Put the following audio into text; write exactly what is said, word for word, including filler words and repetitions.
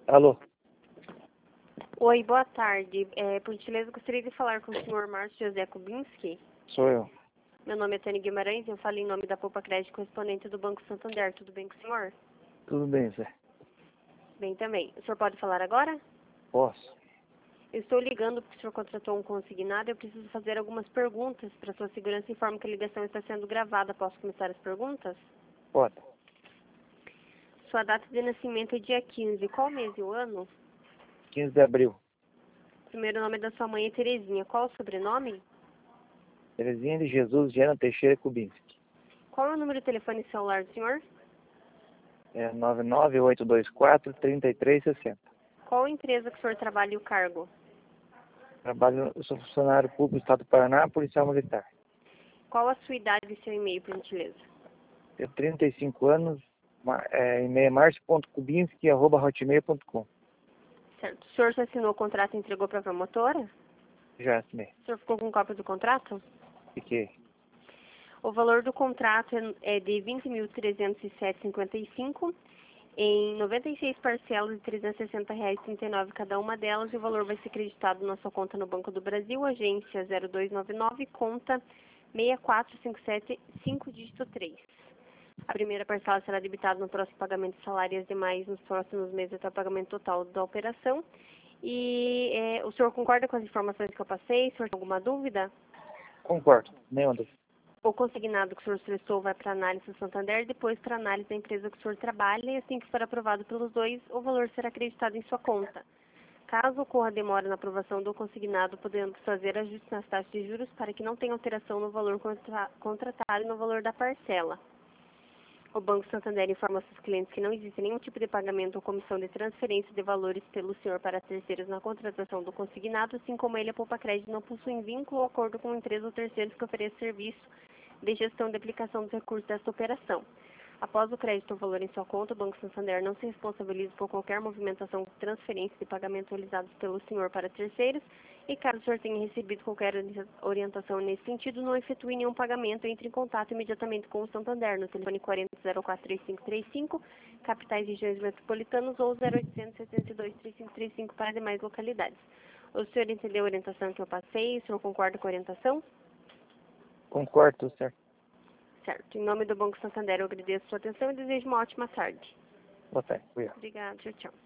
Alô? Oi, boa tarde. É, por gentileza, gostaria de falar com o senhor Márcio José Kubinski. Sou eu. Meu nome é Tânia Guimarães e eu falo em nome da Poupa Crédito, correspondente do Banco Santander. Tudo bem com o senhor? Tudo bem, Zé? Bem também. O senhor pode falar agora? Posso? Eu estou ligando porque o senhor contratou um consignado e eu preciso fazer algumas perguntas para sua segurança. Informo que a ligação está sendo gravada. Posso começar as perguntas? Pode. Sua data de nascimento é dia quinze. Qual mês e o ano? quinze de abril. Primeiro nome da sua mãe é Terezinha. Qual o sobrenome? Terezinha de Jesus Viana Teixeira Kubinski. Qual é o número de telefone celular do senhor? É nove nove oito dois quatro, três três seis zero. Qual a empresa que o senhor trabalha e o cargo? Trabalho, eu sou funcionário público do Estado do Paraná, policial militar. Qual a sua idade e seu e-mail, por gentileza? Tenho trinta e cinco anos, ma- é, e-mail é marcio ponto kubinski arroba hotmail ponto com. Certo. O senhor já assinou o contrato e entregou para a promotora? Já assinei. O senhor ficou com cópia do contrato? Fiquei. O valor do contrato é é de vinte mil trezentos e sete vírgula cinquenta e cinco em noventa e seis parcelas de trezentos e sessenta reais e trinta e nove cada uma delas, e o valor vai ser creditado na sua conta no Banco do Brasil, agência zero dois nove nove, conta seis quatro cinco sete cinco, dígito três. A primeira parcela será debitada no próximo pagamento de salário e as demais nos próximos meses até o pagamento total da operação. E é, o senhor concorda com as informações que eu passei? O senhor tem alguma dúvida? Concordo. Nenhuma dúvida. O consignado que o senhor solicitou vai para análise do Santander e depois para análise da empresa que o senhor trabalha, e assim que for aprovado pelos dois, o valor será acreditado em sua conta. Caso ocorra demora na aprovação do consignado, podemos fazer ajustes nas taxas de juros para que não tenha alteração no valor contra- contratado e no valor da parcela. O Banco Santander informa seus clientes que não existe nenhum tipo de pagamento ou comissão de transferência de valores pelo senhor para terceiros na contratação do consignado, assim como ele, a Poupa Crédito, não possui vínculo ou acordo com empresa ou terceiros que ofereçam serviço de gestão de aplicação dos recursos desta operação. Após o crédito ou valor em sua conta, o Banco Santander não se responsabiliza por qualquer movimentação, transferência de pagamento realizados pelo senhor para terceiros, e caso o senhor tenha recebido qualquer orientação nesse sentido, não efetue nenhum pagamento, entre em contato imediatamente com o Santander no telefone quarenta, zero quatro, três cinco três cinco, capitais e regiões metropolitanas, ou zero oitocentos, setenta e dois, trinta e cinco trinta e cinco para demais localidades. O senhor entendeu a orientação que eu passei? O senhor concorda com a orientação? Concordo, certo? Certo. Em nome do Banco Santander, eu agradeço a sua atenção e desejo uma ótima tarde. Boa tarde. Obrigado. Obrigada. Tchau, tchau.